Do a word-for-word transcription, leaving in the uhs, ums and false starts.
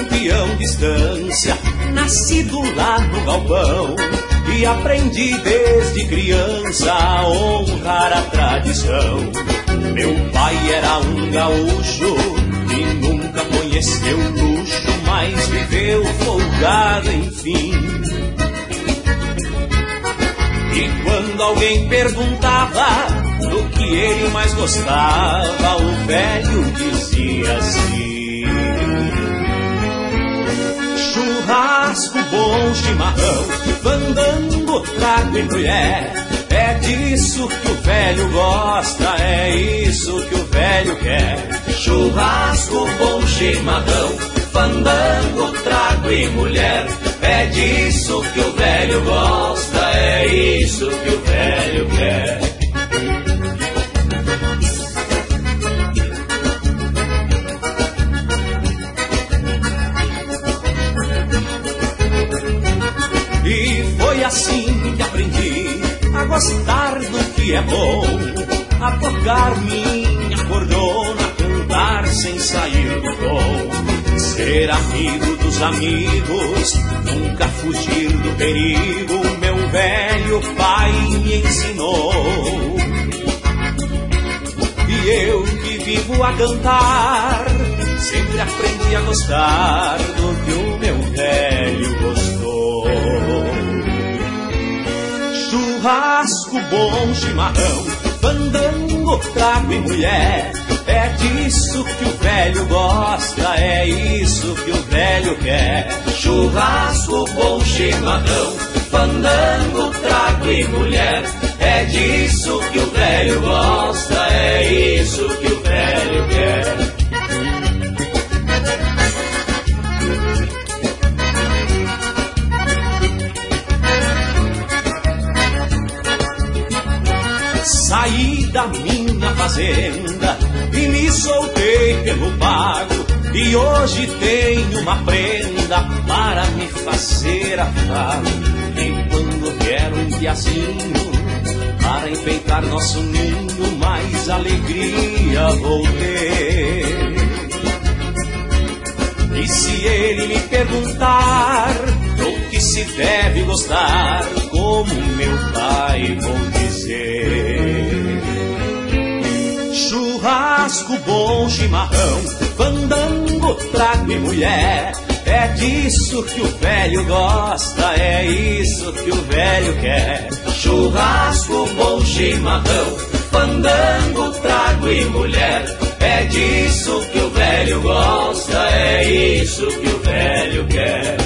peão de estância, nascido lá no galpão, e aprendi desde criança a honrar a tradição. Meu pai era um gaúcho que nunca conheceu luxo, mas viveu folgado enfim. E quando alguém perguntava do que ele mais gostava, o velho dizia assim: churrasco, bom chimarrão, fandango, trago e mulher. É disso que o velho gosta, é isso que o velho quer. Churrasco, bom chimarrão, fandango, trago e mulher. É disso que o velho gosta, é isso que o velho quer. E foi assim que aprendi a gostar do que é bom, a tocar minha cordona, cantar sem sair do tom, ser amigo dos amigos, nunca fugir do perigo. Meu velho pai me ensinou, e eu que vivo a cantar, sempre aprendi a gostar do que o meu velho gostou. Churrasco, bom chimarrão, fandango, trago e mulher. É disso que o velho gosta, é isso que o velho quer. Churrasco, bom chimarrão, fandango, trago e mulher. É disso que o velho gosta, é isso que o velho quer. Saí da minha fazenda e me soltei pelo pago, e hoje tenho uma prenda para me fazer afago. E quando vier um piazinho para enfeitar nosso ninho, mais alegria vou ter. E se ele me perguntar o que se deve gostar, como meu pai vou dizer: churrasco, bom chimarrão, fandango, trago e mulher. É disso que o velho gosta, é isso que o velho quer. Churrasco, bom chimarrão, fandango, trago e mulher. É disso que o velho gosta, é isso que o velho quer.